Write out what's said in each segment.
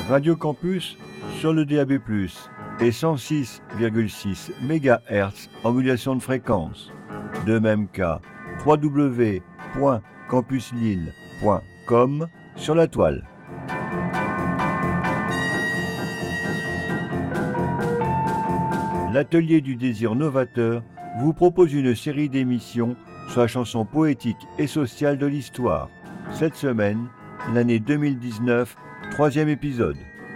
Radio Campus sur le DAB+, et 106,6 MHz en modulation de fréquence. De même qu'à www.campuslille.com sur la toile. L'Atelier du désir novateur vous propose une série d'émissions sur la chanson poétique et sociale de l'histoire. Cette semaine, l'année 2019, 3e épisode.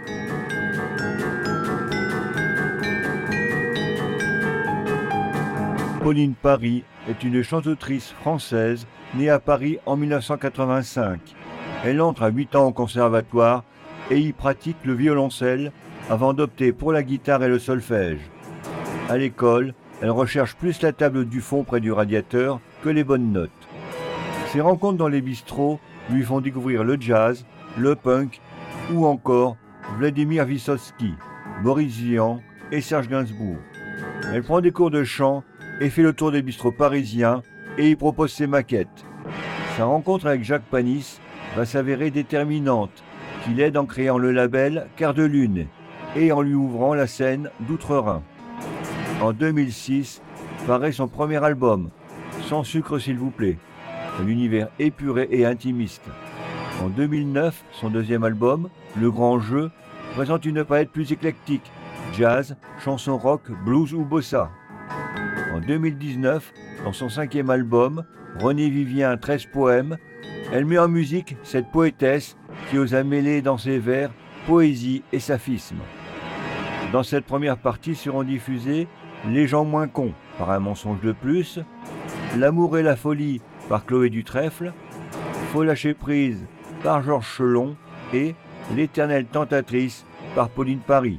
Pauline Paris est une chanteuse française née à Paris en 1985. Elle entre à 8 ans au conservatoire et y pratique le violoncelle avant d'opter pour la guitare et le solfège. À l'école, elle recherche plus la table du fond près du radiateur que les bonnes notes. Ses rencontres dans les bistrots lui font découvrir le jazz, le punk ou encore Vladimir Vysotsky, Boris Vian et Serge Gainsbourg. Elle prend des cours de chant et fait le tour des bistrots parisiens et y propose ses maquettes. Sa rencontre avec Jacques Panis va s'avérer déterminante, qui l'aide en créant le label Quart de Lune et en lui ouvrant la scène d'Outre-Rhin. En 2006, paraît son premier album, Sans sucre s'il vous plaît, un univers épuré et intimiste. En 2009, son deuxième album, Le Grand Jeu, présente une palette plus éclectique, jazz, chansons rock, blues ou bossa. En 2019, dans son 5e album, René Vivien 13 poèmes, elle met en musique cette poétesse qui osa mêler dans ses vers poésie et saphisme. Dans cette première partie seront diffusés Les gens moins cons par Un mensonge de plus, L'amour et la folie par Chloé Dutrèfle, Faut lâcher prise par Georges Chelon et L'éternelle tentatrice par Pauline Paris.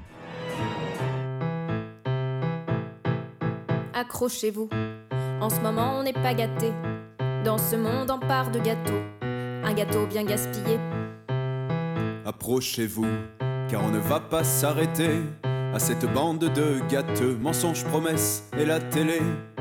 Accrochez-vous, en ce moment on n'est pas gâté. Dans ce monde en part de gâteaux, un gâteau bien gaspillé. Approchez-vous, car on ne va pas s'arrêter à cette bande de gâteux, mensonges, promesses et la télé.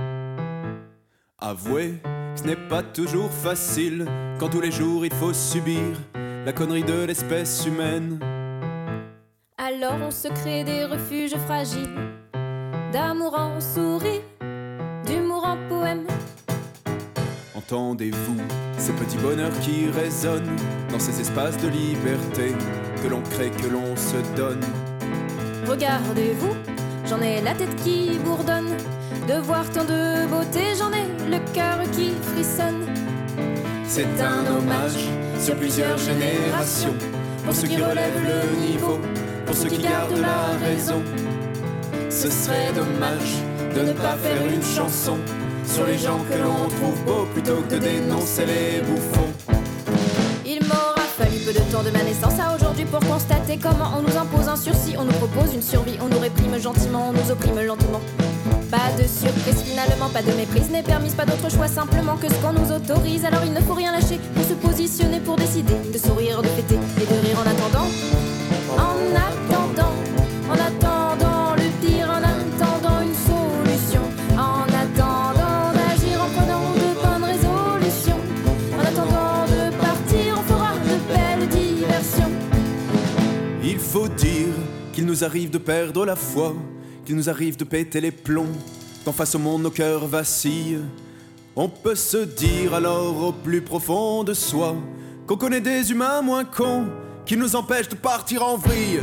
Avouez que ce n'est pas toujours facile quand tous les jours il faut subir la connerie de l'espèce humaine. Alors on se crée des refuges fragiles, d'amour en sourire, d'humour en poème. Entendez-vous ces petits bonheurs qui résonnent dans ces espaces de liberté que l'on crée, que l'on se donne. Regardez-vous, j'en ai la tête qui bourdonne. De voir tant de beauté, j'en ai le cœur qui frissonne. C'est un hommage sur plusieurs générations, pour ceux qui relèvent le niveau, pour ceux qui gardent la raison. Ce serait dommage de ne pas faire une chanson sur les gens que l'on trouve beaux, plutôt que de dénoncer les bouffons. Il m'aura fallu peu de temps de ma naissance à aujourd'hui pour constater comment on nous impose un sursis, on nous propose une survie, on nous réprime gentiment, on nous opprime lentement. Pas de surprise finalement, pas de méprise n'est permise, pas d'autre choix simplement que ce qu'on nous autorise. Alors il ne faut rien lâcher pour se positionner, pour décider de sourire, de fêter et de rire en attendant. En attendant, en attendant le pire, en attendant une solution, en attendant d'agir en prenant de bonnes résolutions, en attendant de partir, on fera de belles diversions. Il faut dire qu'il nous arrive de perdre la foi, qu'il nous arrive de péter les plombs, quand face au monde nos cœurs vacillent. On peut se dire alors au plus profond de soi qu'on connaît des humains moins cons qui nous empêchent de partir en vrille.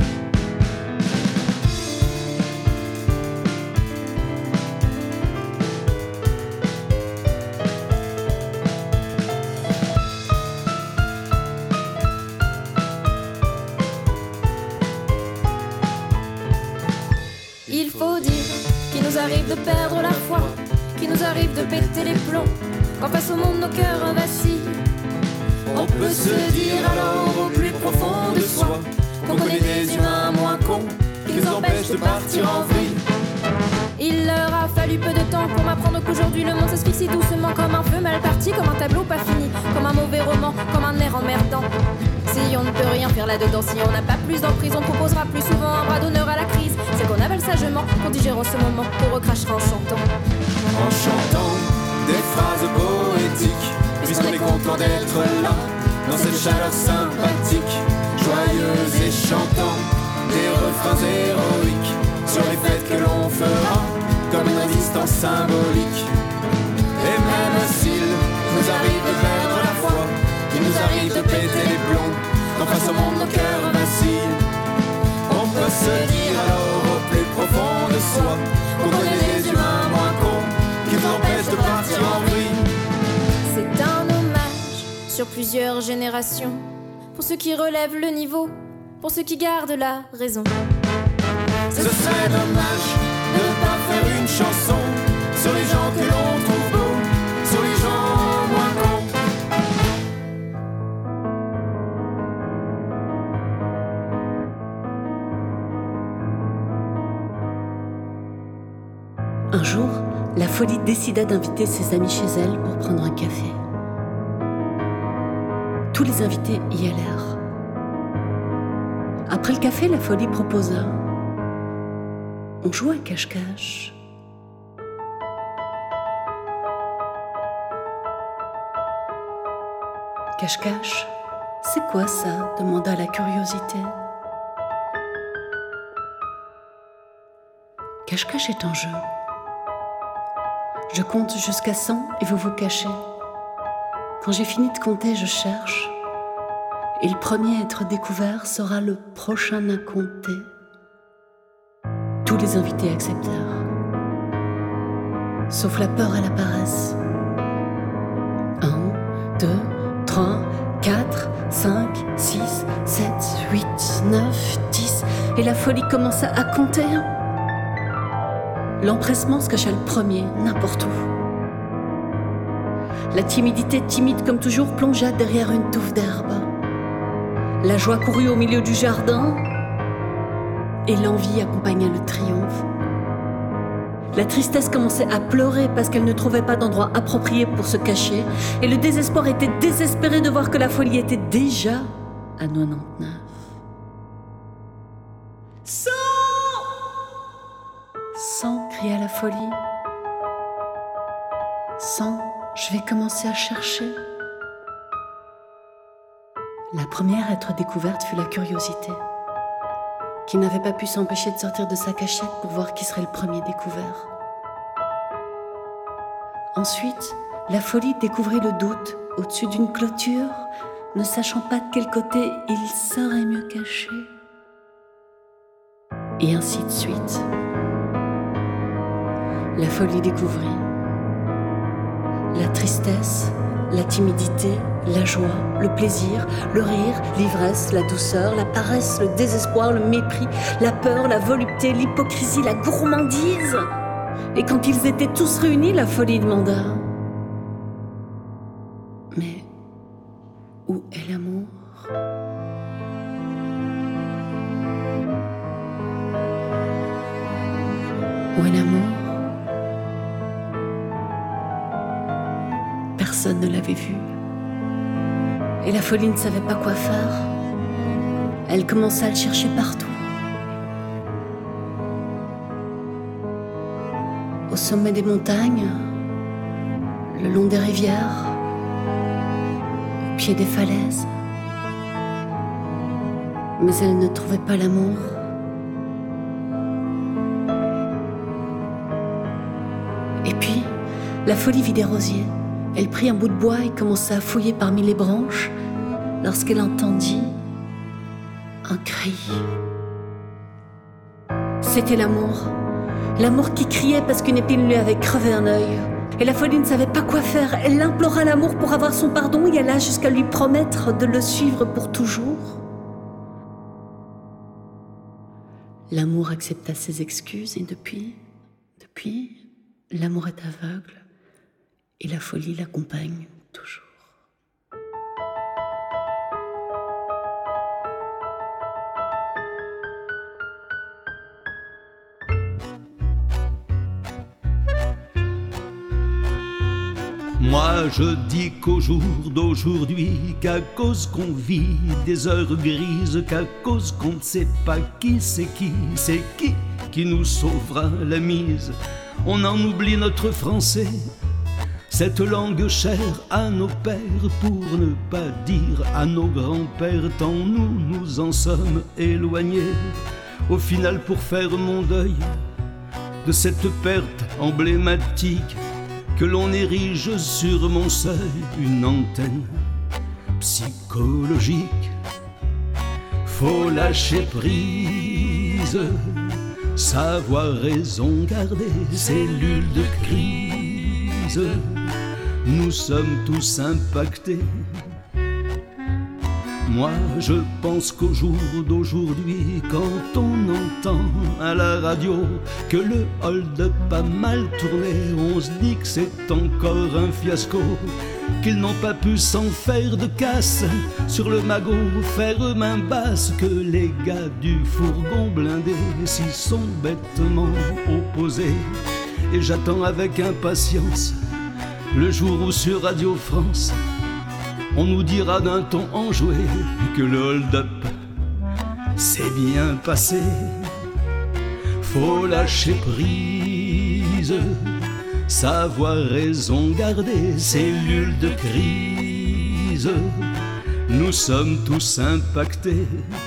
Il faut dire qu'il nous arrive de perdre la foi, qu'il nous arrive de péter les plombs, quand face au monde nos cœurs vacillent. On peut se dire alors au plus profond de soi qu'on connaît des humains moins cons qui nous empêchent de partir en vrille. Il leur a fallu peu de temps pour m'apprendre qu'aujourd'hui le monde s'asphyxie doucement comme un feu mal parti, comme un tableau pas fini, comme un mauvais roman, comme un air emmerdant. Si on ne peut rien faire là-dedans, si on n'a pas plus d'emprise, on proposera plus souvent un bras d'honneur à la crise. C'est qu'on avale sagement, qu'on digère en ce moment, qu'on recrachera en chantant. En chantant des phrases poétiques, puisqu'on est content d'être là, dans cette chaleur sympathique. joyeux et chantant des refrains héroïques sur les fêtes que l'on fera comme une résistance symbolique. Et même s'il nous arrive de perdre la foi, qu'il nous arrive de péter les plombs, qu'en face au monde nos cœurs vacillent, on peut se dire alors au plus profond de soi qu'on connaît des humains moins cons qui nous empêchent de partir en vrille. C'est un hommage sur plusieurs générations, pour ceux qui relèvent le niveau, pour ceux qui gardent la raison. Ce serait dommage de ne pas faire une chanson sur les gens que l'on trouve beaux, sur les gens moins cons. Un jour, la folie décida d'inviter ses amis chez elle pour prendre un café. Tous les invités y allèrent. Après le café, la folie proposa: on joue à cache-cache. Cache-cache, c'est quoi ça ? Demanda la curiosité. Cache-cache est un jeu. Je compte jusqu'à 100 et vous vous cachez. Quand j'ai fini de compter, je cherche. Et le premier à être découvert sera le prochain à compter. Tous les invités acceptèrent. Sauf la peur et la paresse. 1, 2, 3, 4, 5, 6, 7, 8, 9, 10. Et la folie commença à compter. L'empressement se cacha le premier, n'importe où. La timidité, timide comme toujours, plongea derrière une touffe d'herbe. La joie courut au milieu du jardin et l'envie accompagna le triomphe. La tristesse commençait à pleurer parce qu'elle ne trouvait pas d'endroit approprié pour se cacher et le désespoir était désespéré de voir que la folie était déjà à 99. 100, cria la folie. 100, je vais commencer à chercher. La première à être découverte fut la curiosité, qui n'avait pas pu s'empêcher de sortir de sa cachette pour voir qui serait le premier découvert. Ensuite, la folie découvrit le doute au-dessus d'une clôture, ne sachant pas de quel côté il serait mieux caché. Et ainsi de suite. La folie découvrit la tristesse, la timidité, la joie, le plaisir, le rire, l'ivresse, la douceur, la paresse, le désespoir, le mépris, la peur, la volupté, l'hypocrisie, la gourmandise. Et quand ils étaient tous réunis, la folie demanda: mais où est l'amour ? Où est l'amour ? Personne ne l'avait vu. Et la folie ne savait pas quoi faire. Elle commença à le chercher partout. Au sommet des montagnes, le long des rivières, au pied des falaises. Mais elle ne trouvait pas l'amour. Et puis, la folie vit des rosiers. Elle prit un bout de bois et commença à fouiller parmi les branches lorsqu'elle entendit un cri. C'était l'amour. L'amour qui criait parce qu'une épine lui avait crevé un œil. Et la folie ne savait pas quoi faire. Elle implora l'amour pour avoir son pardon et alla jusqu'à lui promettre de le suivre pour toujours. L'amour accepta ses excuses et depuis, l'amour est aveugle. Et la folie l'accompagne toujours. Moi je dis qu'au jour d'aujourd'hui, qu'à cause qu'on vit des heures grises, qu'à cause qu'on ne sait pas qui c'est qui nous sauvera la mise. On en oublie notre français, cette langue chère à nos pères, pour ne pas dire à nos grands-pères, tant nous en sommes éloignés. Au final, pour faire mon deuil de cette perte emblématique, que l'on érige sur mon seuil une antenne psychologique. Faut lâcher prise, savoir raison garder, cellule de crise. Nous sommes tous impactés. Moi je pense qu'au jour d'aujourd'hui, quand on entend à la radio que le hold-up a mal tourné, on se dit que c'est encore un fiasco, qu'ils n'ont pas pu s'en faire de casse sur le magot, faire main basse, que les gars du fourgon blindé s'y sont bêtement opposés. Et j'attends avec impatience le jour où sur Radio France on nous dira d'un ton enjoué que le hold-up s'est bien passé. Faut lâcher prise, savoir raison garder, cellule de crise. Nous sommes tous impactés.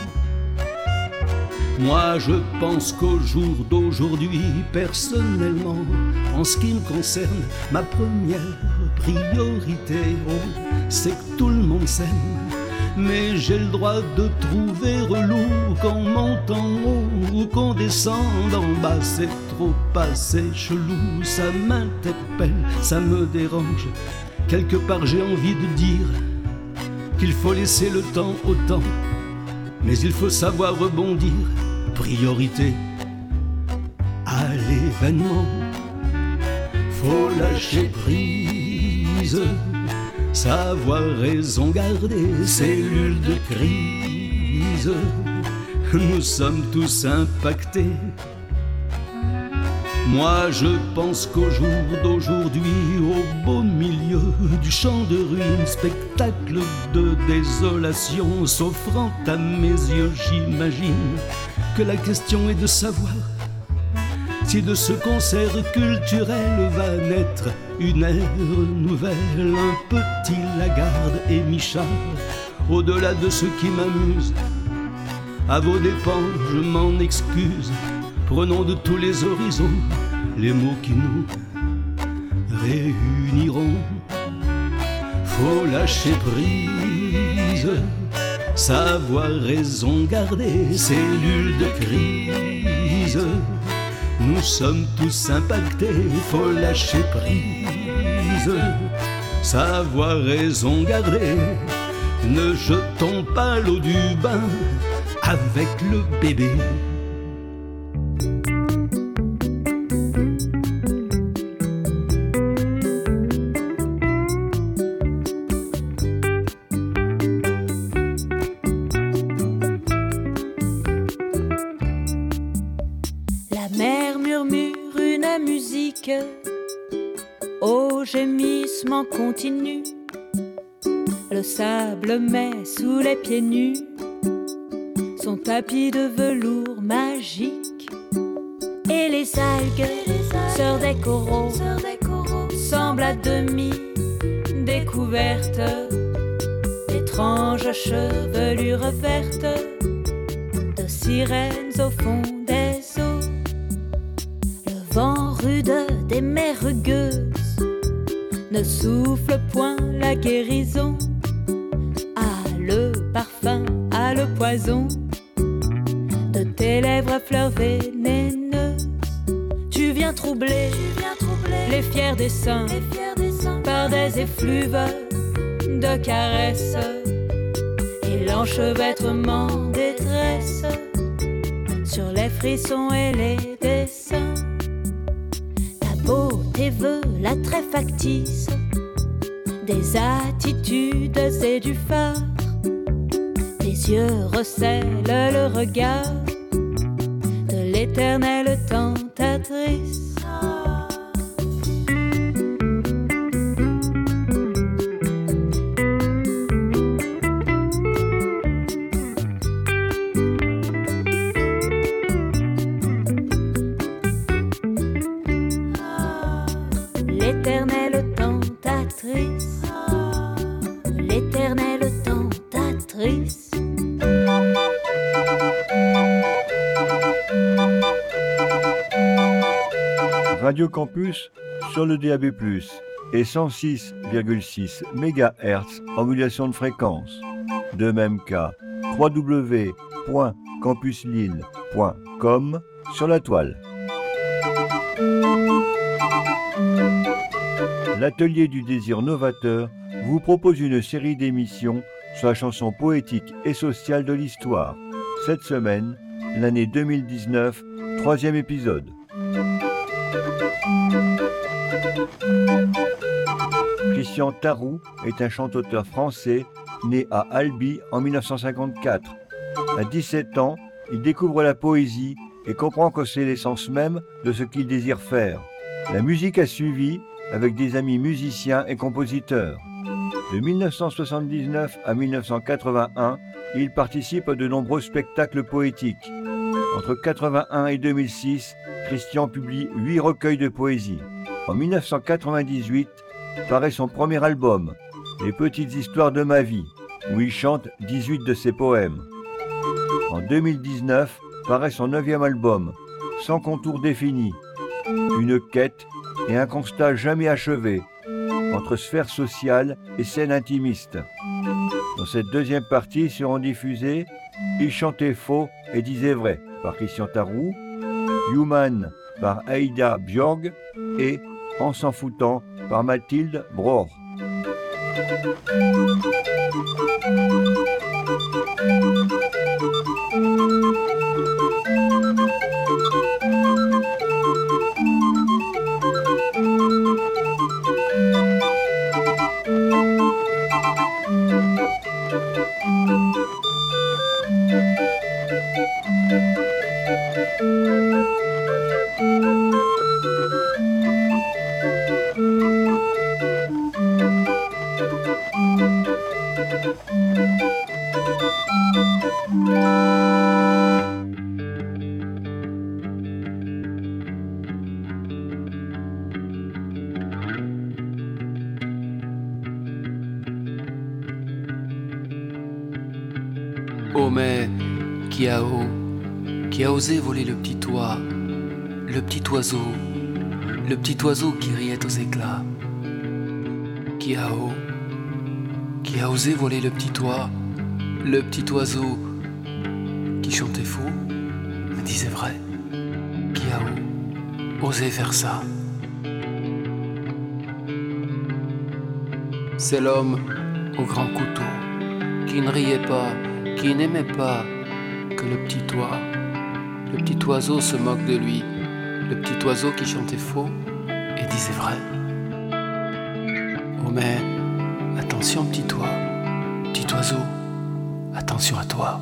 Moi je pense qu'au jour d'aujourd'hui, personnellement, en ce qui me concerne, ma première priorité, oh, c'est que tout le monde s'aime. Mais j'ai le droit de trouver relou qu'on monte en haut ou qu'on descende en bas. C'est trop passé chelou, ça m'interpelle, ça me dérange. Quelque part j'ai envie de dire qu'il faut laisser le temps au temps, mais il faut savoir rebondir. Priorité à l'événement. Faut lâcher prise, savoir raison garder, cellule de crise. Nous sommes tous impactés. Moi je pense qu'au jour d'aujourd'hui, au beau milieu du champ de ruines, spectacle de désolation s'offrant à mes yeux, j'imagine que la question est de savoir si de ce concert culturel va naître une ère nouvelle. Un petit Lagarde et Michard, au-delà de ce qui m'amuse, à vos dépens je m'en excuse. Prenons de tous les horizons les mots qui nous réuniront. Faut lâcher prise, savoir raison garder, cellule de crise. Nous sommes tous impactés, faut lâcher prise, savoir raison garder. Ne jetons pas l'eau du bain avec le bébé. Au gémissement continu, le sable met sous les pieds nus son tapis de velours magique. Et les algues, sœurs des coraux, semblent à demi découvertes d'étranges chevelures vertes de sirènes au fond des eaux. Le vent rude des mers rugueuses ne souffle point la guérison. Ah, le parfum, ah, le poison de tes lèvres à fleurs vénéneuses. Tu viens troubler les fiers des seins par des effluves de caresses et l'enchevêtrement des tresses sur les frissons et les dessins. Beauté veut l'attrait factice des attitudes et du phare. Tes yeux recèlent le regard de l'éternelle tentatrice. L'éternelle tentatrice. Radio Campus sur le DAB+, et 106,6 MHz en modulation de fréquence. De même qu'à www.campuslille.com sur la toile. L'Atelier du désir novateur vous propose une série d'émissions sur la chanson poétique et sociale de l'histoire. Cette semaine, l'année 2019, 3e épisode. Christian Taroux est un chanteur français né à Albi en 1954. À 17 ans, il découvre la poésie et comprend que c'est l'essence même de ce qu'il désire faire. La musique a suivi avec des amis musiciens et compositeurs. De 1979 à 1981, il participe à de nombreux spectacles poétiques. Entre 1981 et 2006, Christian publie 8 recueils de poésie. En 1998, paraît son premier album, Les petites histoires de ma vie, où il chante 18 de ses poèmes. En 2019, paraît son 9e album, Sans contour défini, une quête et un constat jamais achevé, entre sphère sociale et scène intimiste. Dans cette deuxième partie seront diffusés Il chantait faux et disait vrai par Christian Taroux, Human par Aïda Bjorg et En s'en foutant par Mathilde Bror. Oh mais qui a osé voler le petit toit, le petit oiseau qui riait aux éclats. Qui a osé voler le petit toit, le petit oiseau qui chantait faux, mais disait vrai. Qui a osé faire ça? C'est l'homme au grand couteau qui ne riait pas, qui n'aimait pas que le petit toit. Le petit oiseau se moque de lui, le petit oiseau qui chantait faux et disait vrai. Oh mais attention petit toit, petit oiseau, attention à toi.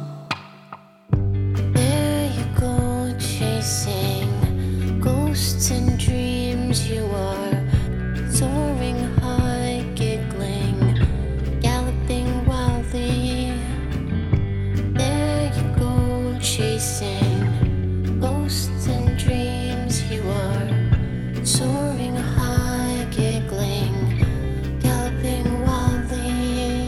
There you go chasing ghosts and dreams, you are soaring high, giggling, galloping wildly. There you go chasing ghosts and dreams, you are soaring high, giggling, galloping wildly.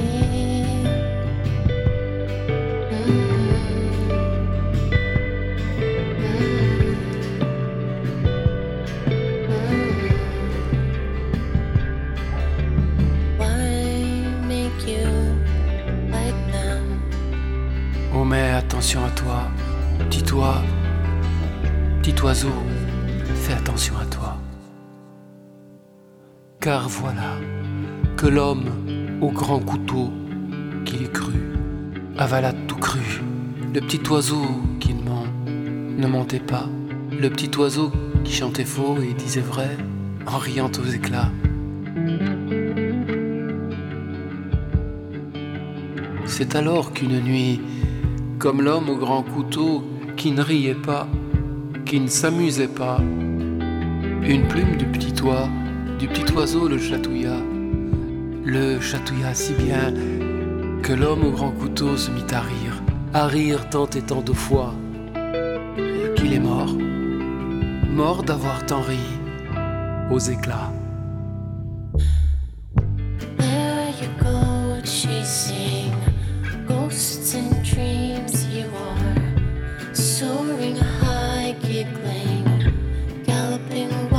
Oh mais attention à toi, petit oiseau, fais attention à toi. Car voilà que l'homme au grand couteau qu'il eût cru avala tout cru. Le petit oiseau qui ne mentait pas, le petit oiseau qui chantait faux et disait vrai en riant aux éclats. C'est alors qu'une nuit, comme l'homme au grand couteau qui ne riait pas, qui ne s'amusait pas, une plume du petit oiseau le chatouilla si bien que l'homme au grand couteau se mit à rire tant et tant de fois qu'il est mort d'avoir tant ri aux éclats. There you go chasing ghosts and dreams, you are soaring high, giggling, galloping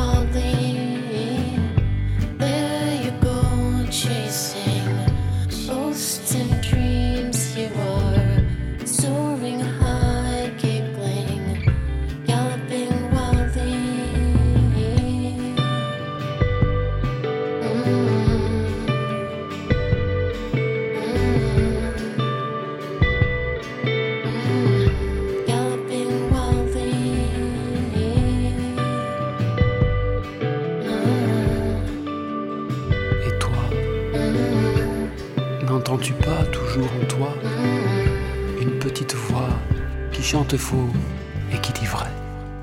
une petite voix qui chante faux et qui dit vrai.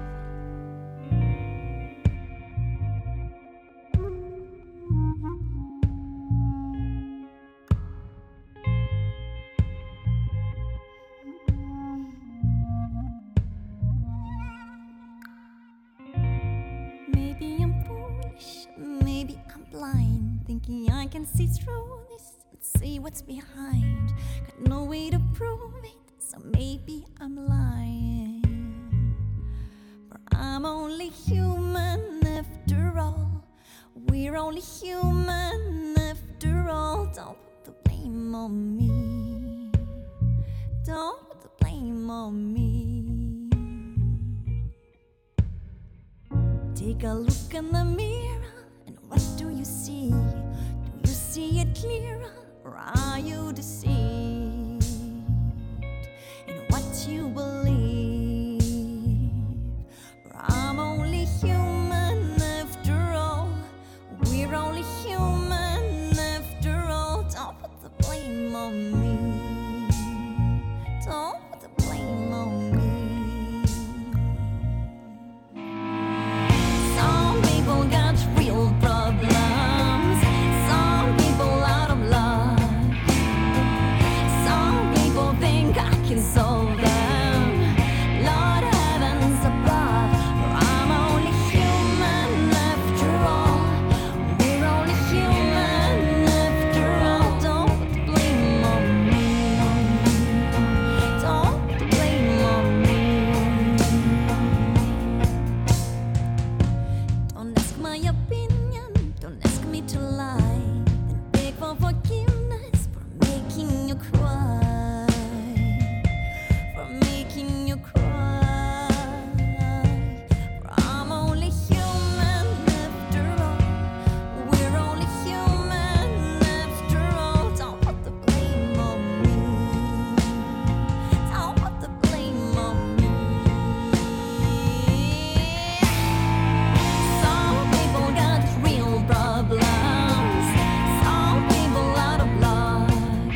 Maybe I'm foolish, maybe I'm blind, thinking I can see through this and see what's behind. Got no way to prove it, so maybe I'm lying. But I'm only human after all. We're only human after all. Don't put the blame on me. Don't put the blame on me. Take a look in the mirror, and what do you see? Do you see it clearer, or are you deceived in what you believe? For I'm only human after all. We're only human after all. Don't put the blame on me. Don't put the blame on me. Some people got real problems. Some people out of luck. Some people think I can solve them. Lord heavens above. For I'm only human after all. We're only human after all. Don't put the blame on me. Don't put the blame on me. Don't ask my opinion, don't ask me to lie, and beg for forgiveness for making you cry, for making you cry. For I'm only human after all. We're only human after all. Don't put the blame on me. Don't put the blame on me. Some people got real problems. Some people out of luck.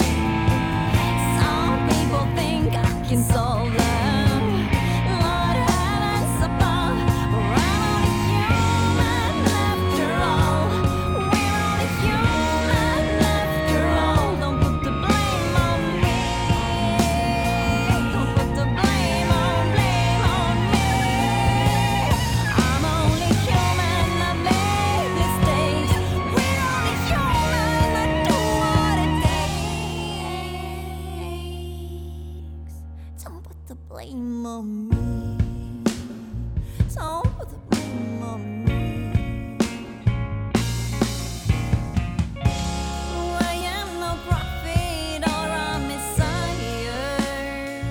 Some people think I can solve them. Lord heavens above. We're only human after all. We're only human after all. Don't put the blame on me. Don't put the blame on me. I'm only human, I make mistakes. We're only human, I do what it takes. Don't put the blame on me. Don't put the blame on me. I am no prophet or a messiah.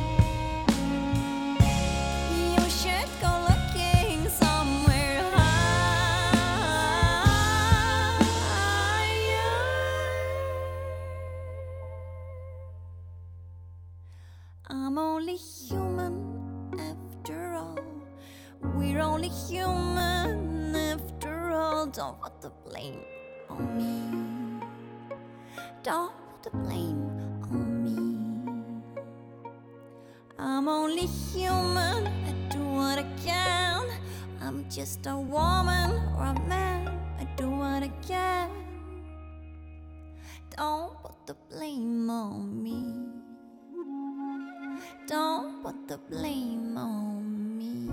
You should go looking somewhere higher. I'm only human after all. We're only human after all. Don't put the blame on me. Don't put the blame on me. I'm only human, I do what I can. I'm just a woman or a man, I do what I can. Don't put the blame on me. Don't put the blame on me.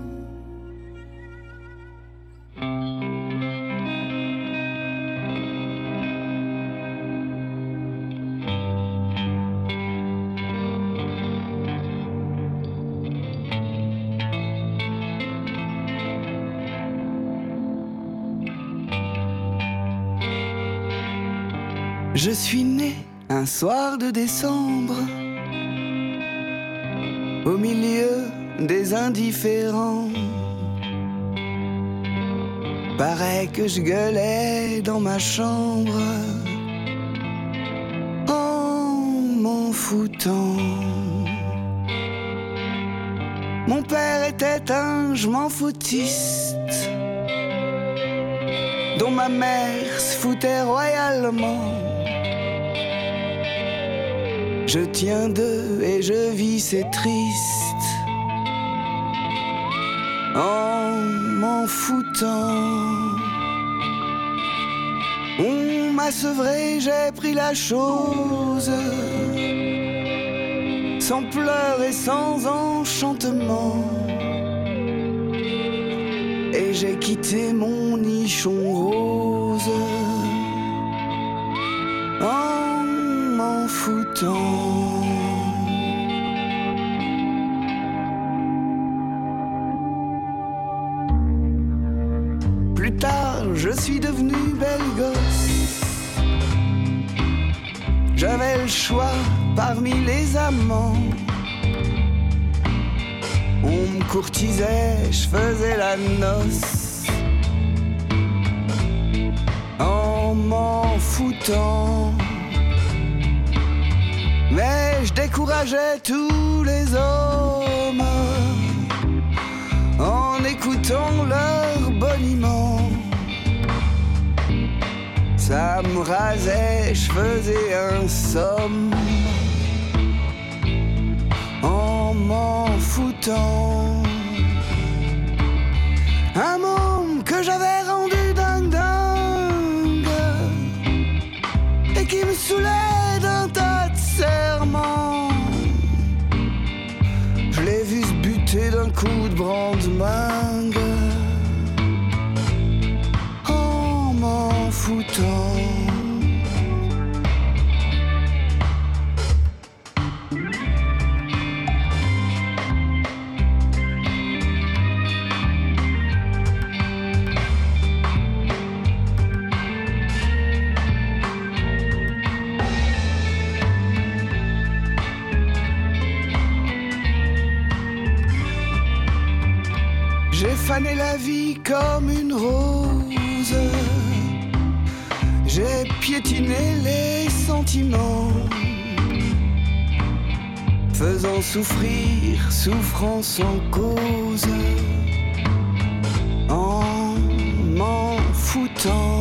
Je suis né un soir de décembre, au milieu des indifférents. Paraît que je gueulais dans ma chambre en m'en foutant. Mon père était un je m'en foutiste, dont ma mère se foutait royalement. Je tiens d'eux et je vis, c'est triste. En m'en foutant, on m'a sevré, j'ai pris la chose, sans pleurs et sans enchantement. Et j'ai quitté mon nichon rose, en m'en foutant. Plus tard, je suis devenu belle gosse. J'avais le choix parmi les amants. On me courtisait, je faisais la noce, en m'en foutant. Mais je décourageais tous les hommes en écoutant leur boniment. Ça me rasait, je faisais un somme, en m'en foutant. Un monde que j'avais rendu dingue dingue et qui me saoulait d'un tas de serments. Je l'ai vu se buter d'un coup de brandemang, en m'en foutant. J'ai fané la vie comme une rose, j'ai piétiné les sentiments, faisant souffrir, souffrance en cause, en m'en foutant.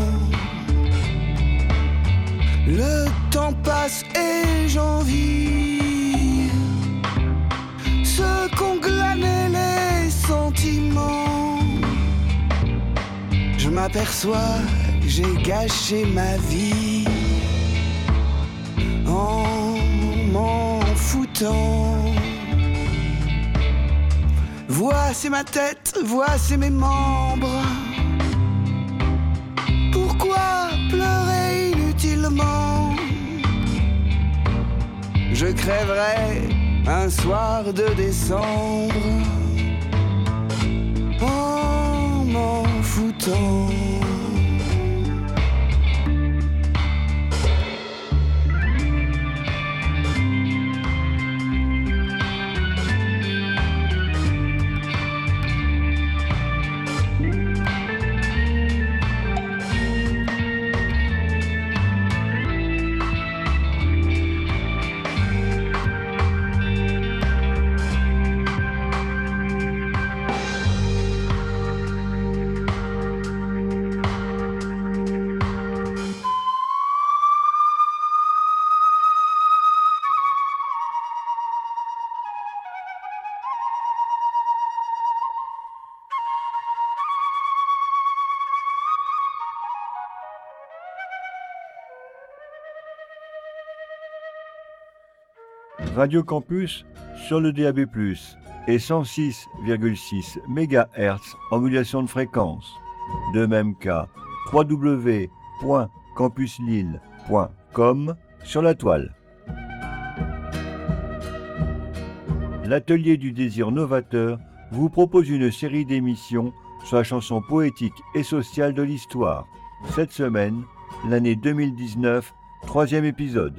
Le temps passe et j'envie ceux qu'ont glané les sentiments. Je m'aperçois que j'ai gâché ma vie en m'en foutant. Voici ma tête, voici mes membres. Pourquoi pleurer inutilement? Je crèverai un soir de décembre en m'en foutant. Radio Campus sur le DAB+, et 106,6 MHz en modulation de fréquence. De même qu'à www.campuslille.com sur la toile. L'Atelier du désir novateur vous propose une série d'émissions sur la chanson poétique et sociale de l'histoire. Cette semaine, l'année 2019, 3e épisode.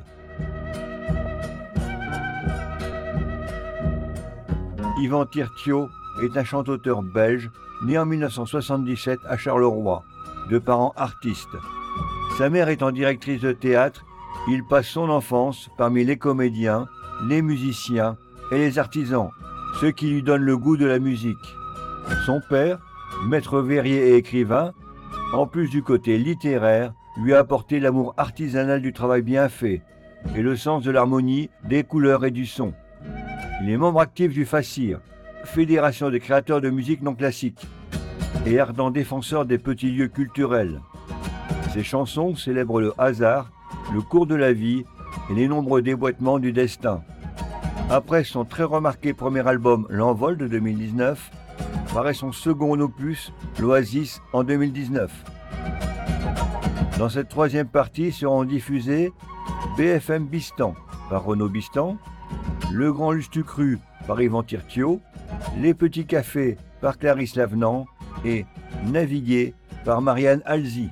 Yvan Tirtiot est un chanteur belge né en 1977 à Charleroi, de parents artistes. Sa mère étant directrice de théâtre, il passe son enfance parmi les comédiens, les musiciens et les artisans, ce qui lui donne le goût de la musique. Son père, maître verrier et écrivain, en plus du côté littéraire, lui a apporté l'amour artisanal du travail bien fait, et le sens de l'harmonie, des couleurs et du son. Il est membre actif du FACIR, Fédération des créateurs de musique non classique, et ardent défenseur des petits lieux culturels. Ses chansons célèbrent le hasard, le cours de la vie et les nombreux déboîtements du destin. Après son très remarqué premier album L'Envol de 2019, paraît son second opus, L'Oasis, en 2019. Dans cette troisième partie seront diffusés BFM Bistan par Renaud Bistan, Le Grand Lustu Cru par Yvan Tirtio, Les Petits Cafés par Clarisse Lavenant et Naviguer par Marianne Alzi.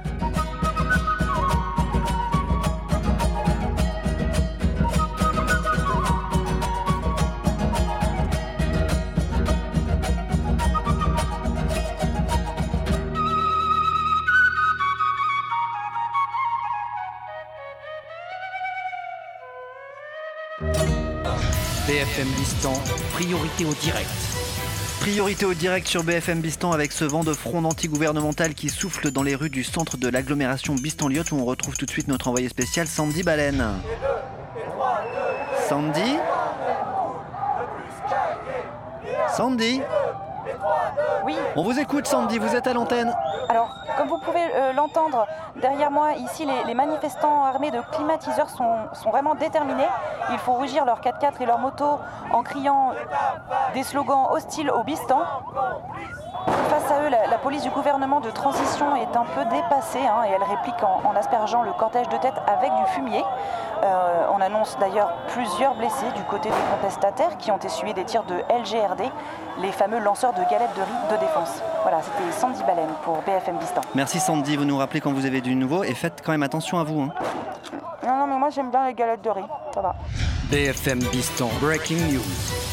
BFM Bistan, priorité au direct. Priorité au direct sur BFM Bistan avec ce vent de front anti-gouvernemental qui souffle dans les rues du centre de l'agglomération Bistan-Lyotte où on retrouve tout de suite notre envoyé spécial Sandy Baleine. Sandy ? Sandy ? Oui. On vous écoute Sandy, vous êtes à l'antenne. Alors, comme vous pouvez l'entendre, derrière moi, ici, les manifestants armés de climatiseurs sont vraiment déterminés. Il faut rougir leurs 4x4 et leurs motos en criant des slogans hostiles au Bistan. Face à eux, la police du gouvernement de transition est un peu dépassée et elle réplique en aspergeant le cortège de tête avec du fumier. On annonce d'ailleurs plusieurs blessés du côté des contestataires qui ont essuyé des tirs de LGRD, les fameux lanceurs de galettes de riz de défense. Voilà, c'était Sandy Baleine pour BFM Bistan. Merci Sandy, vous nous rappelez quand vous avez du nouveau et faites quand même attention à vous. Non, mais moi j'aime bien les galettes de riz, ça va. BFM Bistan, breaking news.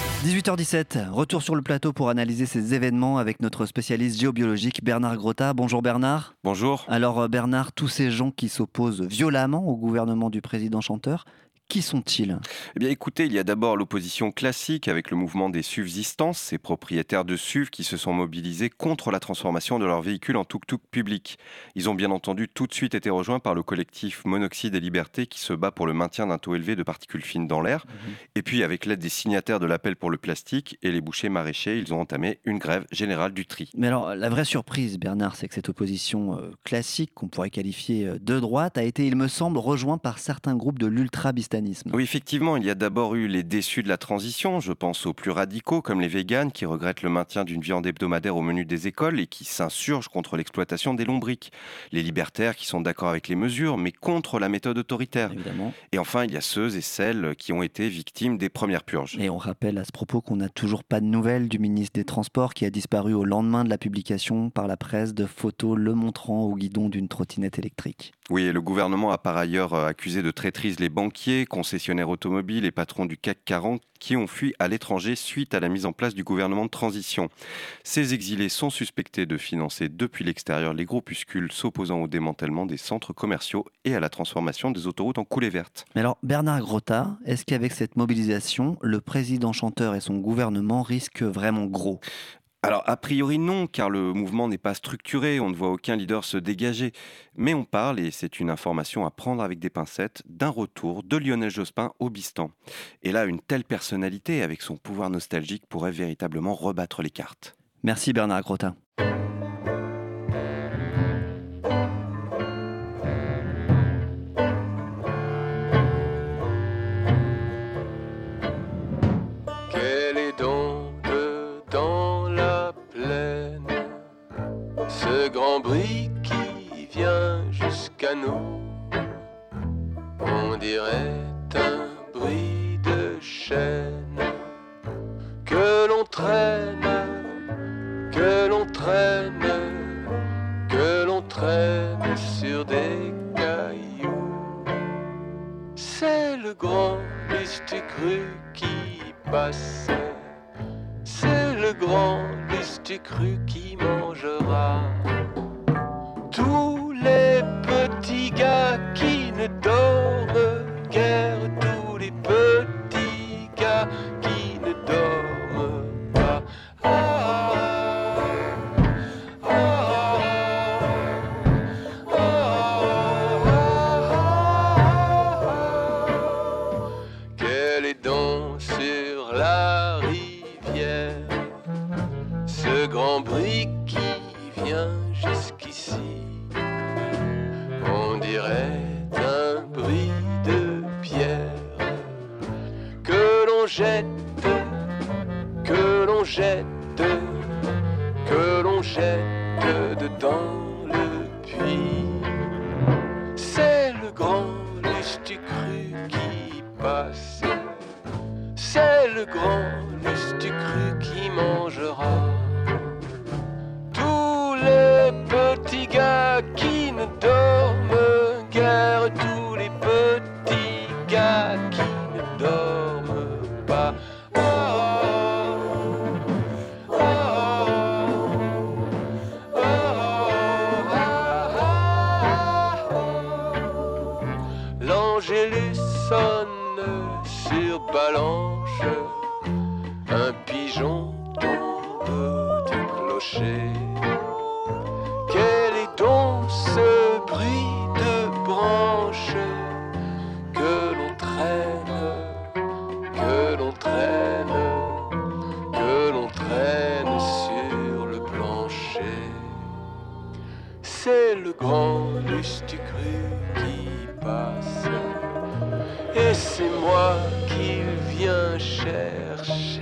18h17, retour sur le plateau pour analyser ces événements avec notre spécialiste géobiologique Bernard Grotta. Bonjour Bernard. Bonjour. Alors Bernard, tous ces gens qui s'opposent violemment au gouvernement du président chanteur, qui sont-ils ? Eh bien écoutez, il y a d'abord l'opposition classique avec le mouvement des SUVsistance, ces propriétaires de SUV qui se sont mobilisés contre la transformation de leurs véhicules en tuk-tuk public. Ils ont bien entendu tout de suite été rejoints par le collectif Monoxyde et Liberté qui se bat pour le maintien d'un taux élevé de particules fines dans l'air. Et puis avec l'aide des signataires de l'appel pour le plastique et les bouchers maraîchers, ils ont entamé une grève générale du tri. Mais alors la vraie surprise Bernard, c'est que cette opposition classique qu'on pourrait qualifier de droite a été, il me semble, rejointe par certains groupes de l'ultra-bistan. Oui, effectivement, il y a d'abord eu les déçus de la transition. Je pense aux plus radicaux, comme les véganes, qui regrettent le maintien d'une viande hebdomadaire au menu des écoles et qui s'insurgent contre l'exploitation des lombrics. Les libertaires, qui sont d'accord avec les mesures, mais contre la méthode autoritaire. Évidemment. Et enfin, il y a ceux et celles qui ont été victimes des premières purges. Et on rappelle à ce propos qu'on n'a toujours pas de nouvelles du ministre des Transports qui a disparu au lendemain de la publication par la presse de photos le montrant au guidon d'une trottinette électrique. Oui, et le gouvernement a par ailleurs accusé de traîtrise les banquiers, concessionnaires automobiles et patrons du CAC 40 qui ont fui à l'étranger suite à la mise en place du gouvernement de transition. Ces exilés sont suspectés de financer depuis l'extérieur les groupuscules s'opposant au démantèlement des centres commerciaux et à la transformation des autoroutes en coulées vertes. Mais alors, Bernard Grotta, est-ce qu'avec cette mobilisation, le président chanteur et son gouvernement risquent vraiment gros ? Alors, a priori non, car le mouvement n'est pas structuré, on ne voit aucun leader se dégager. Mais on parle, et c'est une information à prendre avec des pincettes, d'un retour de Lionel Jospin au Bistan. Et là, une telle personnalité, avec son pouvoir nostalgique, pourrait véritablement rebattre les cartes. Merci Bernard Grotta. Quel est donc dans la plaine ce grand bruit qui vient jusqu'à nous? On dirait un bruit de chaîne que l'on traîne, que l'on traîne, que l'on traîne sur des cailloux. C'est le grand Lustucru qui passe, c'est le grand Lustucru qui mangera tous les petits gars qui ne dorment guère, tous les petits gars qui ne dorment pas. sur la rivière. Ce grand bruit qui vient jusqu'ici, on dirait un bruit de pierre que l'on jette, que l'on jette, que l'on jette dedans le puits. C'est le grand Lustucru qui passe, c'est le grand Lustucru qui mangera tous les petits gars qui ne dorment guère, tous les petits gars qui ne dorment pas. L'Angélus sonne sur Balanche, un pigeon tombe du clocher. Quel est donc ce bruit de branche que l'on traîne, que l'on traîne, que l'on traîne sur le plancher? C'est le grand Lustucru qui passe, et c'est moi qu'il vient chercher.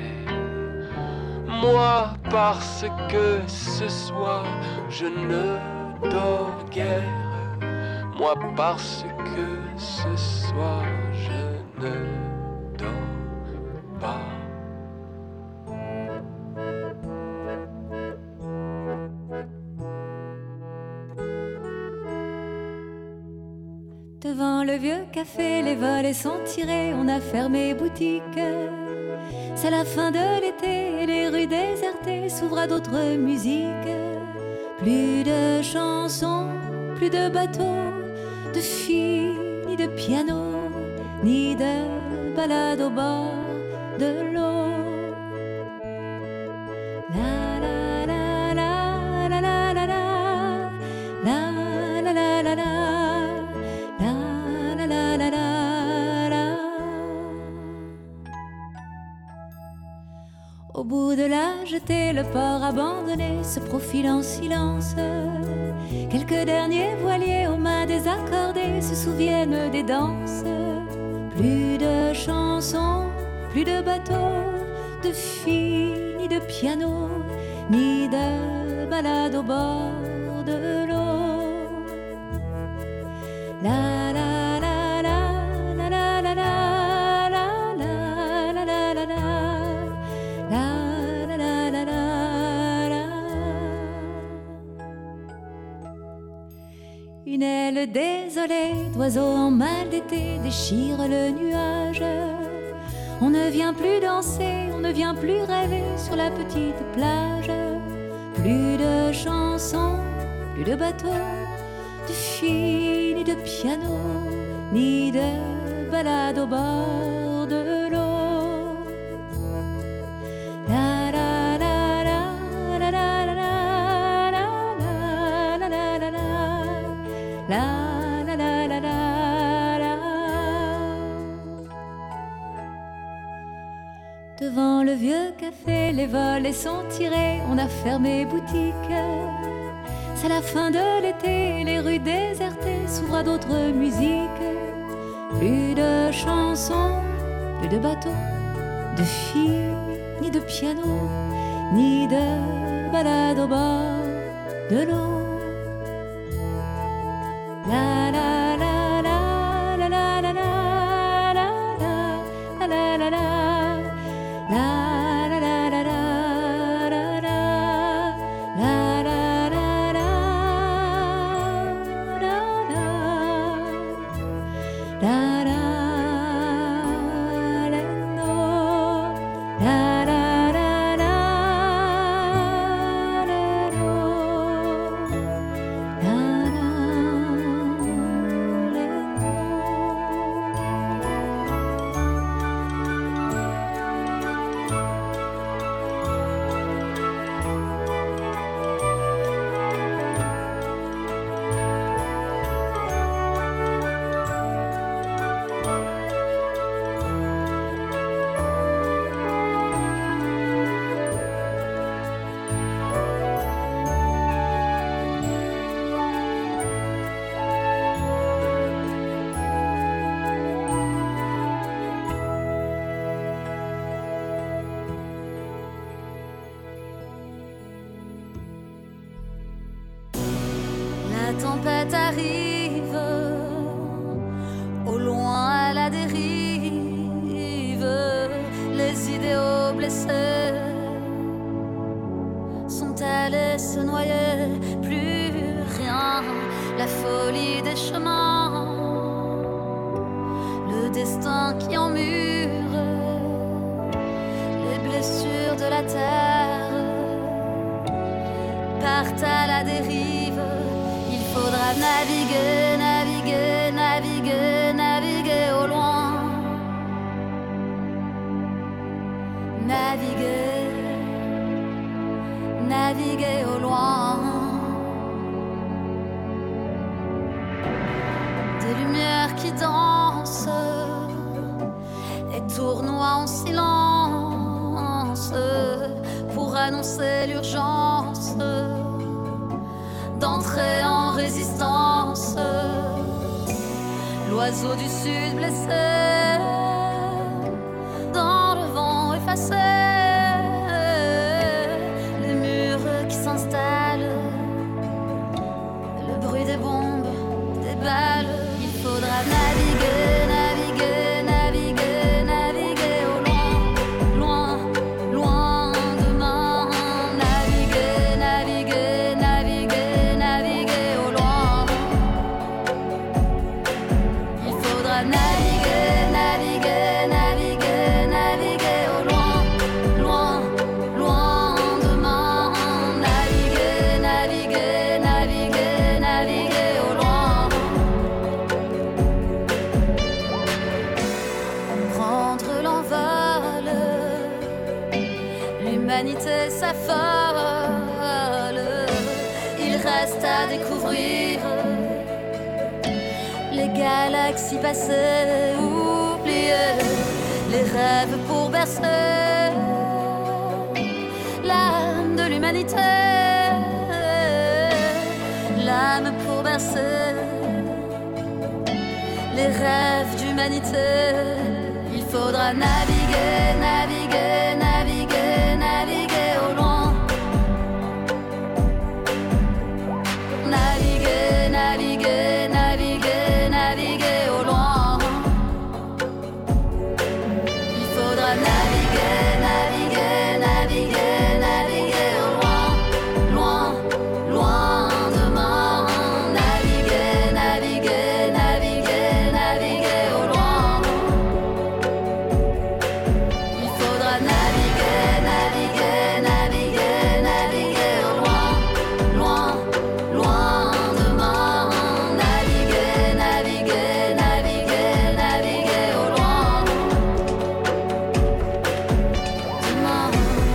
Moi parce que ce soir je ne dors guère, moi parce que ce soir je ne dors pas. Devant le vieux café, les volets sont tirés, on a fermé boutique. C'est la fin de l'été et les rues désertées s'ouvrent à d'autres musiques. Plus de chansons, plus de bateaux, de filles, ni de piano, ni de balades au bord de l'eau. La la la la la la la la la la la la. Au bout de la jetée, le port abandonné se profile en silence. Quelques derniers voiliers aux mains désaccordées se souviennent des danses. Plus de chansons, plus de bateaux, de filles, ni de piano, ni de balades au bord de l'eau. La la la la la la la la la la la la la. Une aile désolée d'oiseau en mal d'été déchire le nuage. On ne vient plus danser, on ne vient plus rêver sur la petite plage. Plus de chansons, plus de bateaux, de filles, ni de piano, ni de balades au bord de l'eau. La la la la la la la la la la la la la. La la la la la la. Devant le vieux café, les volets sont tirés, on a fermé boutique. C'est la fin de l'été, les rues désertées s'ouvrent à d'autres musiques. Plus de chansons, plus de bateaux, de filles, ni de piano, ni de balades au bord de l'eau. La la la la la la la la la la la la la tempête arrive, au loin à la dérive, les idéaux blessés sont allés se noyer, plus rien, la folie des chemins, le destin qui emmure, les blessures de la terre partent à la dérive. Il faudra naviguer, naviguer, naviguer, naviguer au loin. Naviguer, naviguer au loin. Des lumières qui dansent et tournoient en silence pour annoncer l'urgence d'entrer en résistance. L'oiseau du sud blessé dans le vent effacé, les murs qui s'installent, le bruit des bombes, des balles. Il faudra naviguer, naviguer, naviguer, naviguer au loin, loin, loin demain. Naviguer, naviguer, naviguer, naviguer au loin. Il faudra naviguer, naviguer, naviguer, naviguer au loin, loin, loin demain. Naviguer, naviguer, naviguer, naviguer au loin. Prendre l'envol, l'humanité s'affole. Il reste à découvrir les galaxies passées, oubliées, les rêves pour bercer l'âme de l'humanité, l'âme pour bercer les rêves d'humanité. Il faudra naviguer, naviguer, naviguer, naviguer au loin. Naviguer, naviguer, naviguer, naviguer au loin. Il faudra naviguer, naviguer, naviguer, naviguer au loin, loin, loin demain. Naviguer, naviguer, naviguer, naviguer au loin. Il faudra naviguer, naviguer, naviguer, naviguer au loin, loin, loin demain. Naviguer, naviguer, naviguer, naviguer au loin demain.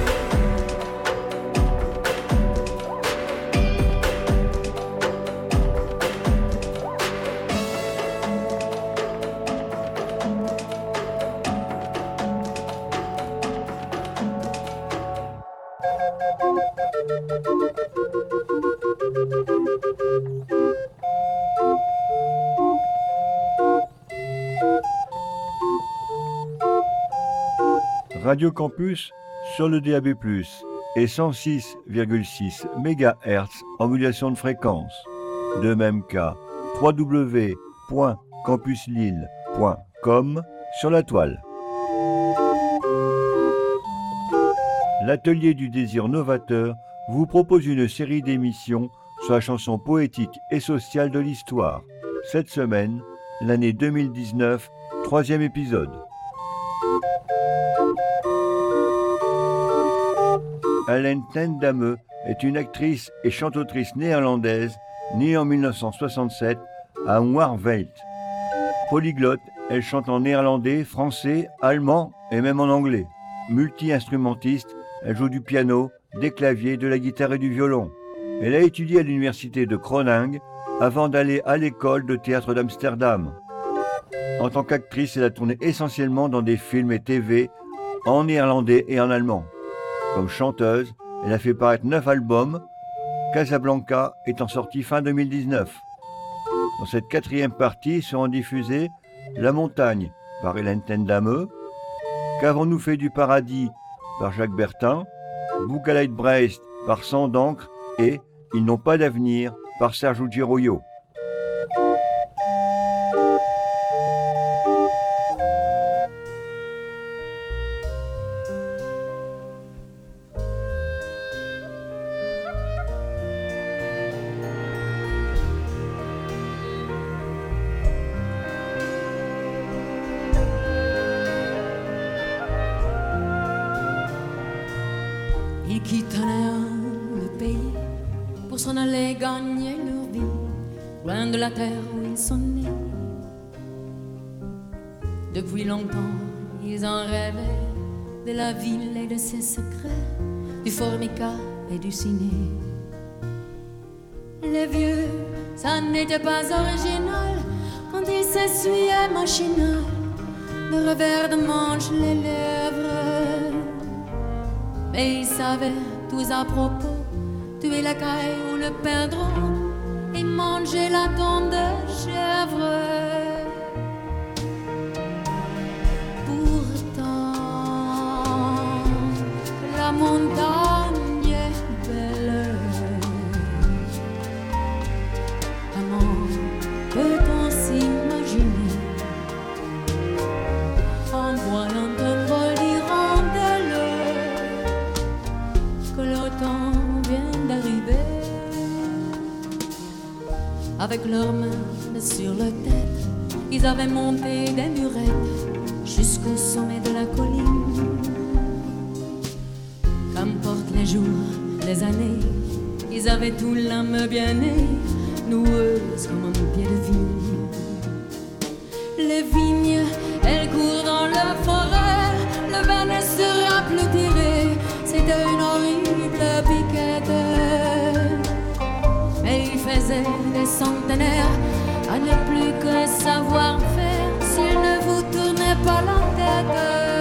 Radio Campus sur le DAB+, et 106,6 MHz en modulation de fréquence. De même qu'à www.campuslille.com sur la toile. L'Atelier du désir novateur vous propose une série d'émissions sur la chanson poétique et sociale de l'histoire. Cette semaine, l'année 2019, 3e épisode. Hélène ten Damme est une actrice et chantautrice néerlandaise née en 1967 à Warveld. Polyglotte, elle chante en néerlandais, français, allemand et même en anglais. Multi-instrumentiste, elle joue du piano, des claviers, de la guitare et du violon. Elle a étudié à l'université de Groningen avant d'aller à l'école de théâtre d'Amsterdam. En tant qu'actrice, elle a tourné essentiellement dans des films et TV en néerlandais et en allemand. Comme chanteuse, elle a fait paraître 9 albums, Casablanca étant sorti fin 2019. Dans cette 4e partie seront diffusées La Montagne par Hélène ten Damme, Qu'avons-nous fait du paradis par Jacques Bertin, Boucalaït Breist par Sang d'encre et Ils n'ont pas d'avenir par Serge Giroyo. Ils quittent le pays pour s'en aller gagner leur vie, loin de la terre où ils sont nés. Depuis longtemps, ils en rêvaient de la ville et de ses secrets, du formica et du ciné. Les vieux, ça n'était pas original quand ils s'essuyaient machinal de revers de manche les lèvres. Mais ils savaient tous à propos tuer la caille ou le perdreau et manger la dent de chèvre. Pourtant, la montagne est belle. Comment peut-on s'imaginer en voyant un vol d'hirondelle que l'automne vient d'arriver? Avec leurs mains sur leur tête, ils avaient monté des murettes jusqu'au sommet de la colline. Qu'importe les jours, les années, ils avaient tout l'âme bien née, noueuse comme un pied de vigne. Les vignes, elles courent dans la forêt, le vin ne sera plus tiré, c'était une horrible piquette. Mais il faisait des centenaires à ne plus que savoir faire s'il ne vous tournait pas la tête.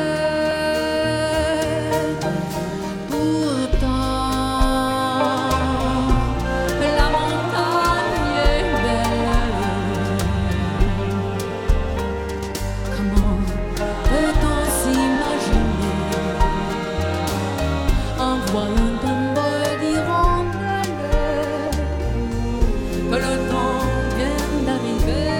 Pourtant, la montagne est belle. Comment peut-on s'imaginer en voyant un vol d'hirondelle que le temps vient d'arriver?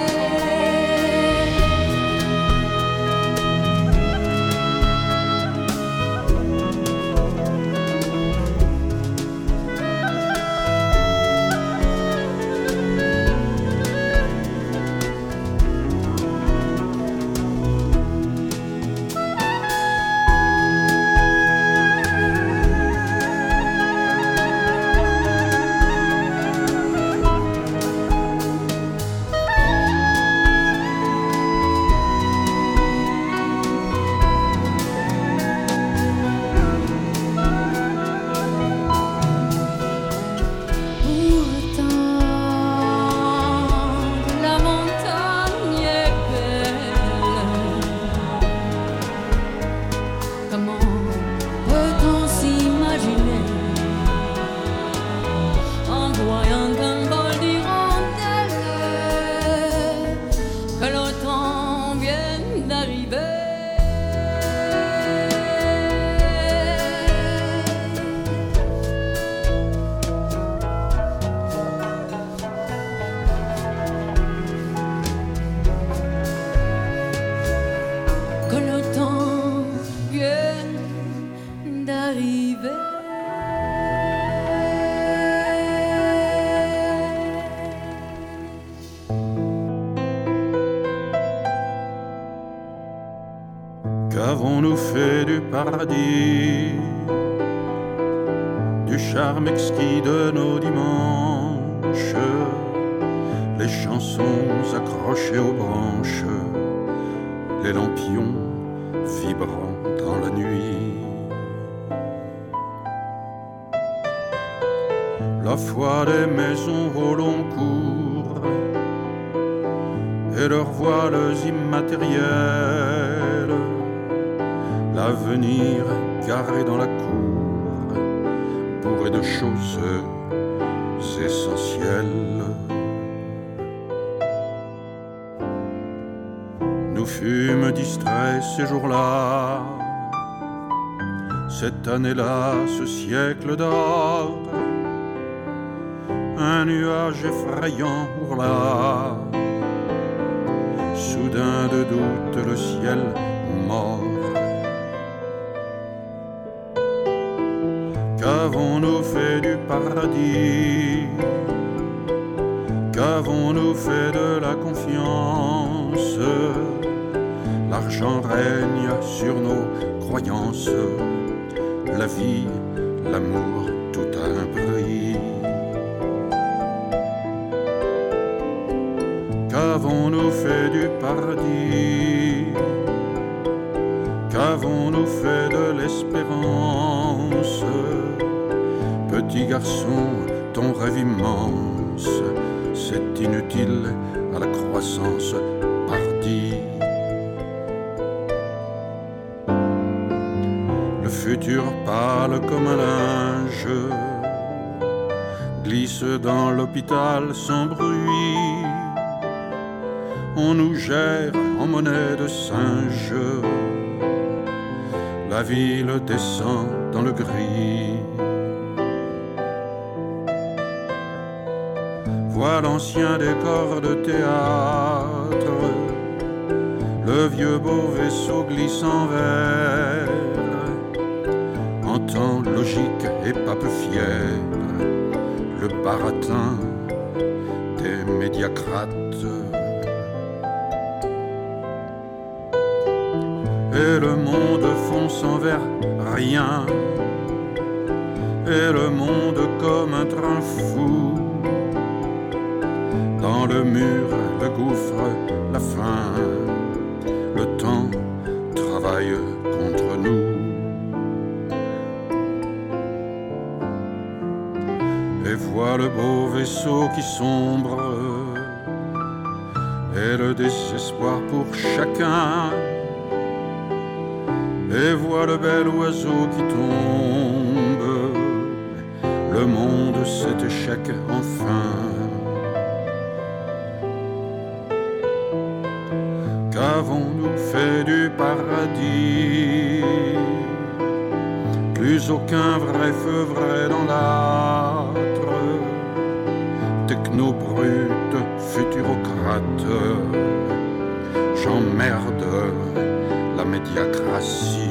Qu'avons-nous fait du paradis, du charme exquis de nos dimanches, les chansons accrochées aux branches, les lampions vibrant dans la nuit, la foi des maisons au long cours et leurs voiles immatérielles, l'avenir carré dans la cour, bourré de choses essentielles. Nous fûmes distraits ces jours-là, cette année-là, ce siècle d'or, un nuage effrayant ourla. Soudain de doute le ciel mort. Qu'avons-nous fait du paradis? Qu'avons-nous fait de la confiance? L'argent règne sur nos croyances. La vie, l'amour, tout a un prix. Qu'avons-nous fait du paradis? Qu'avons-nous fait de l'espérance? Petit garçon, ton rêve immense, c'est inutile à la croissance partie. Le futur pâle comme un linge glisse dans l'hôpital sans bruit. On nous gère en monnaie de singe. La ville descend dans le gris. Vois l'ancien décor de théâtre. Le vieux beau vaisseau glisse en verre. En temps logique et pas peu fier. Le baratin des médiacrates. Et le monde fonce envers rien. Et le monde comme un train fou. Dans le mur, le gouffre, la faim. Le temps travaille contre nous. Et vois le beau vaisseau qui sombre. Et le désespoir pour chacun. Et vois le bel oiseau qui tombe. Le monde, cet échec enfin. Qu'avons-nous fait du paradis? Plus aucun vrai feu vrai dans l'âtre. Technobrute, futurocrate. J'emmerde la médiacratie.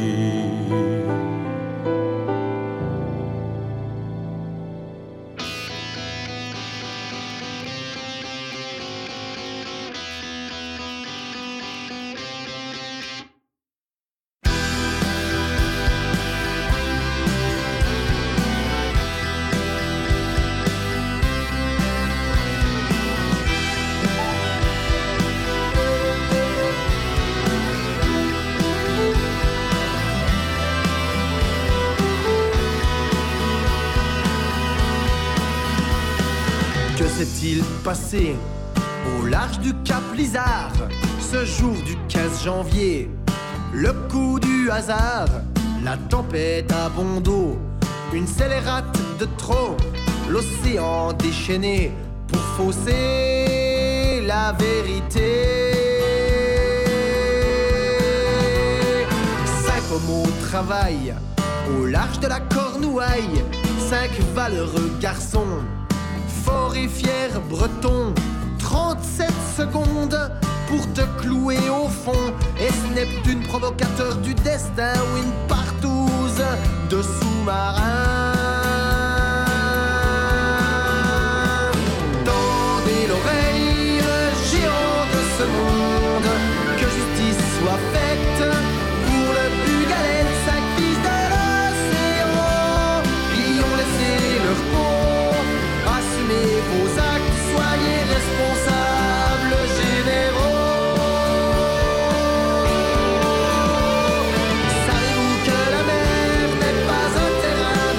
S'est-il passé au large du Cap Lizard ce jour du 15 janvier? Le coup du hasard, la tempête à bon dos, une scélérate de trop, l'océan déchaîné pour fausser la vérité. 5 hommes au travail, au large de la Cornouaille, 5 valeureux garçons, fort et fier breton, 37 secondes pour te clouer au fond. Est-ce Neptune provocateur du destin ou une partouze de sous-marin? Tendez l'oreille, géant de ce monde, que justice soit faite pour le Bugalet, 5 fils de l'océan qui ont laissé leur peau. Assumez vos actes, soyez responsables généraux. Savez-vous que la mer n'est pas un terrain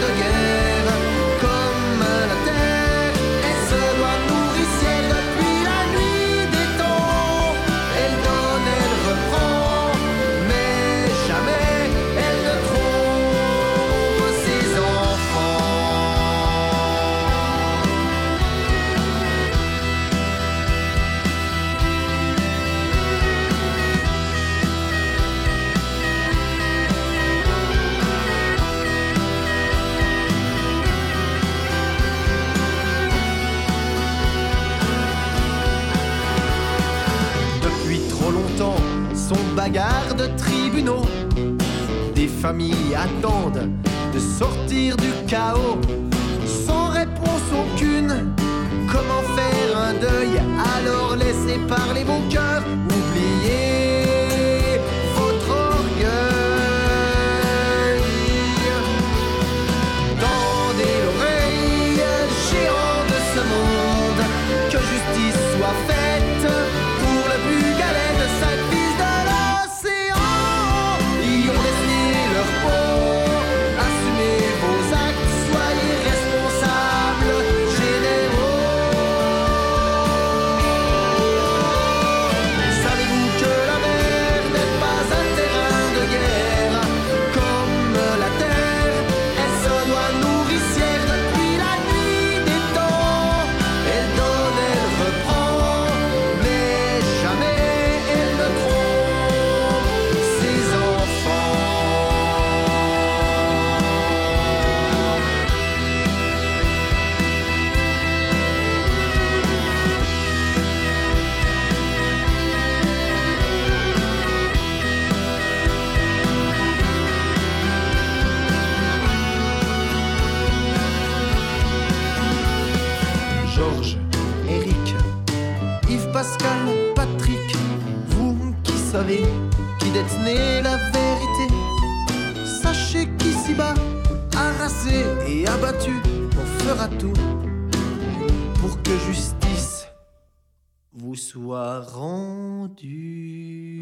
bagarres de tribunaux. Des familles attendent de sortir du chaos, sans réponse aucune. Comment faire un deuil? Alors laissez parler vos cœurs, oubliez votre orgueil. Tendez l'oreille, géants de ce monde, que justice soit faite pour le plus galet de chaque fils de l'océan. Ils ont laissé leur peau, assumez vos actes, soyez responsables, généraux. Savez-vous que la mer n'est pas un terrain de guerre? Comme la terre, elle se doit nourricière depuis la nuit des temps. Elle donne, elle reprend, mais jamais elle ne trompe ses enfants. Georges, Eric, Yves Pascal, Patrick, vous qui savez, qui détenez la vérité, sachez qu'ici-bas, harassés et abattus, on fera tout pour que justice vous soit rendue.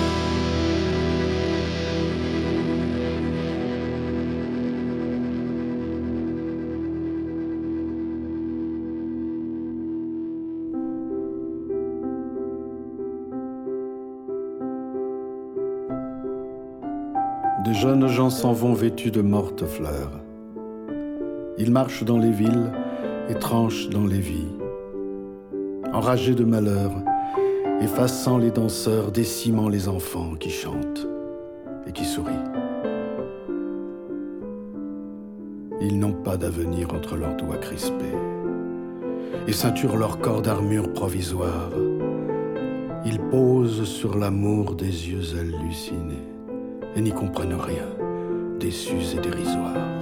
Des jeunes gens s'en vont vêtus de mortes fleurs. Ils marchent dans les villes et tranchent dans les vies. Enragés de malheur, effaçant les danseurs, décimant les enfants qui chantent et qui sourient. Ils n'ont pas d'avenir entre leurs doigts crispés et ceinturent leur corps d'armure provisoire. Ils posent sur l'amour des yeux hallucinés et n'y comprennent rien, déçus et dérisoires.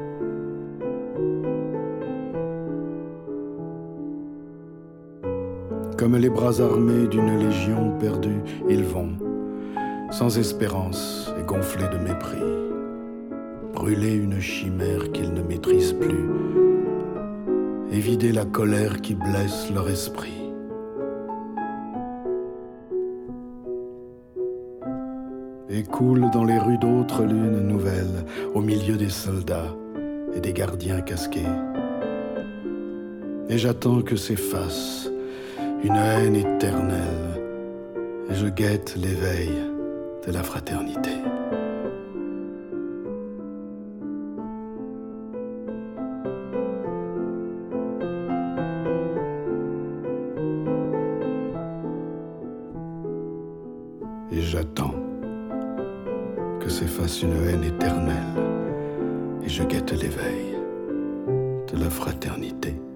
Comme les bras armés d'une légion perdue, ils vont, sans espérance et gonflés de mépris, brûler une chimère qu'ils ne maîtrisent plus et vider la colère qui blesse leur esprit. Et coule dans les rues d'autres lunes nouvelles, au milieu des soldats et des gardiens casqués. Et j'attends que s'efface une haine éternelle, et je guette l'éveil de la fraternité. Et j'attends que s'efface une haine éternelle, et je guette l'éveil de la fraternité.